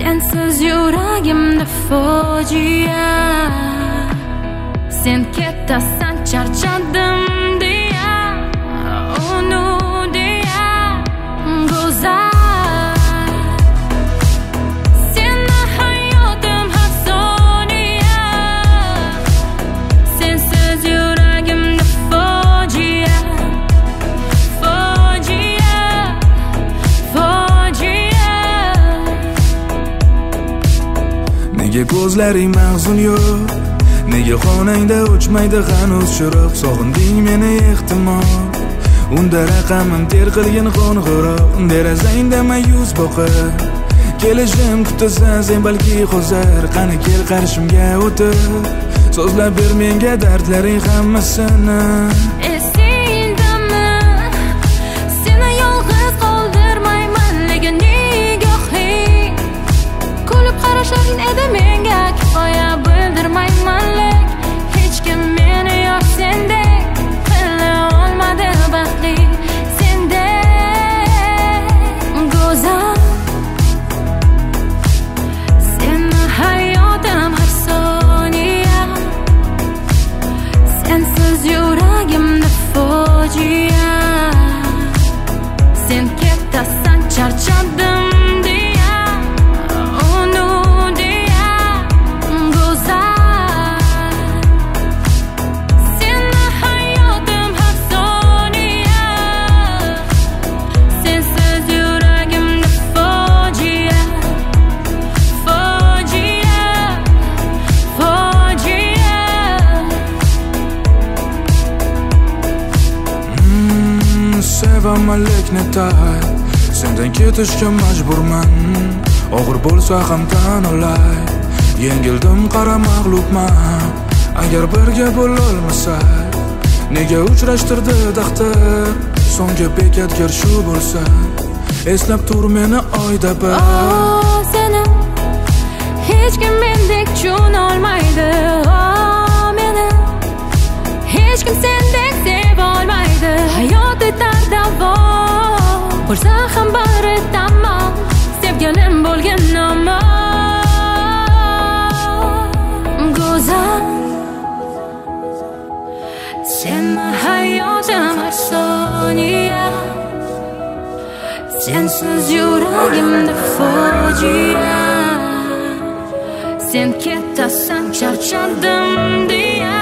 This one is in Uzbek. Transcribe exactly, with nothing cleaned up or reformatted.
Sensiz yuragimda fojia. Sen ketasan charchadim deya, uni deya go'zal. Seni hayotim har soniya. Sensiz yuragimda fojia, fojia, fojia. Nega ko'zlaring mahzun yo'q? Nega xonangda o'chmaydi hanuz chiroq? Sog'inding meni ehtimol. Unda raqamim ter qilgin qo'ng'iroq. Derazangda mayus boqib kelishim kutasan sen balki hozir. Qani kel qarshimga o'tir, so'zlab ber menga dardlaring hammasini. Esingdami? Seni yolg'iz qoldirmayman, lekin nigohing kulib qarashlaring edi menga kifoya. Bildirmayman lek hech kim meni yo'q sendek qila olmadi baxtli. Sendek go'zal. Seni hayotim har soniya. Sensiz yuragimda fojia. Sen ketasan charchadim deya, uni deya go'zal. Seni hayotim har soniya. Sensiz yuragimda fojia, fojia, fojia. Mm, sevaman lekni tay, sendan ketishga majburman. Og'ir bo'lsa ham tan olay, yengildim qara mag'lubman. Agar birga bo'lolmasak, nega uchrashtirdi taqdir? So'nggi bekatgir shu bo'lsa, eslab tur meni oyda bir. Oh, seni hech kim mendek tushunolmaydi. Oh, meni hech kim sendek sevolmaydi. Hayot etar davom bo'lsa ham bari tamom. Sevgilim bo'lgin nomon go'zal. Seni hayotim har soniya. Sensiz yuragimda fojia. Sen ketasan charchadim deya,